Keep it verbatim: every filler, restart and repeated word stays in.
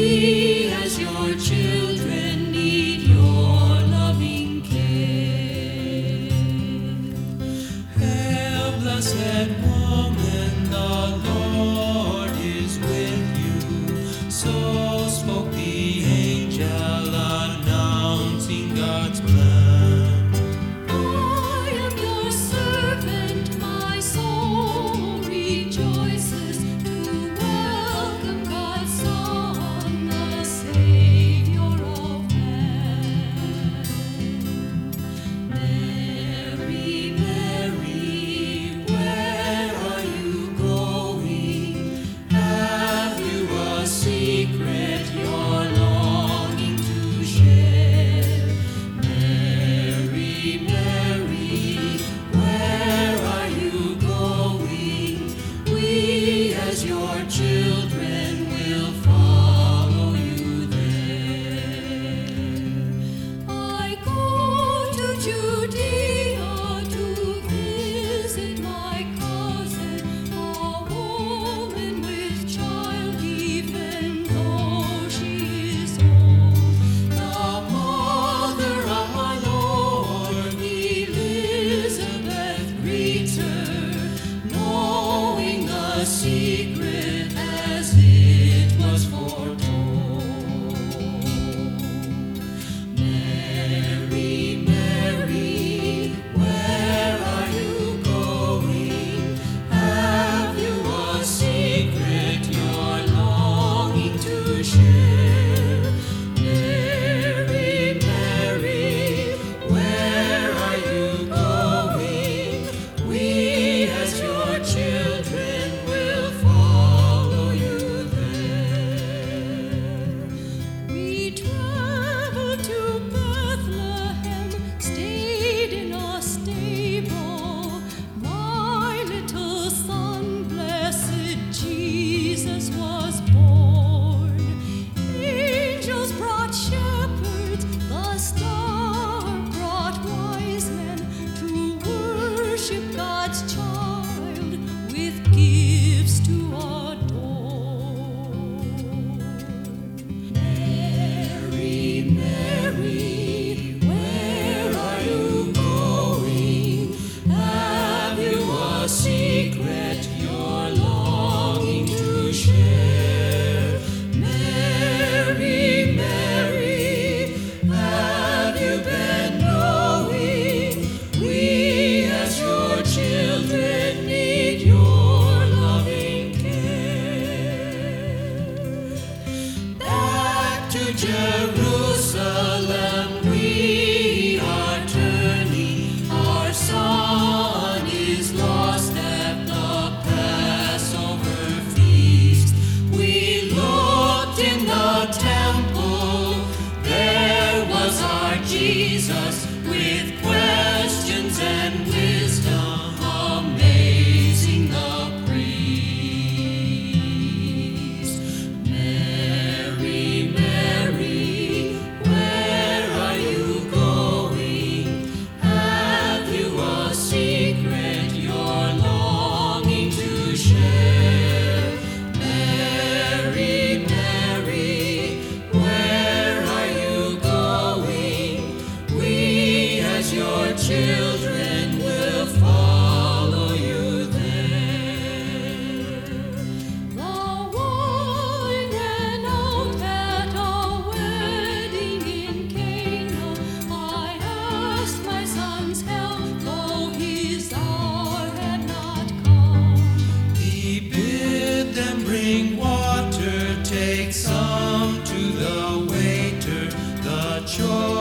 We as your children need your loving care. Hail, blessed woman, the Lord is with you. So spoke the angel announcing God's plan. I am your servant, my soul rejoices to welcome God's Son, the Savior of man. Mary, Mary, where are you going? Have you a secret you're longing to share? Mary, Mary, where are you going? We as your children will follow you there. I go to Judea to visit my cousin, a woman with child, even though she is old. The mother of my Lord, Elizabeth, greets her, knowing the secret as it was foretold. Mary, Mary, where are you going? Have you a secret you're longing to share? Mary, Mary, where are you going? We as your children will follow you there. We traveled to Bethlehem, stayed in a stable. My little son, blessed Jesus, was born. Angels brought shepherds, the star brought wise men to worship God's child with gifts to adore. Mary, Mary, where are you going? Have you a secret you're longing to share? Mary, Mary, have you been knowing? We as your children need your loving care. Back to Jerusalem we are turning. Our son is lost at the Passover feast. We looked in the temple, there was our Jesus with questions and wisdom, amazing the priest. Mary, Mary, where are you going? Have you a secret you're longing to share? Mary, Mary, where are you going? We as your children will follow you there. The wine ran out at a wedding in Cana. I asked my son's help, though his hour had not come. He bid them bring water, take some to the waiter. The choice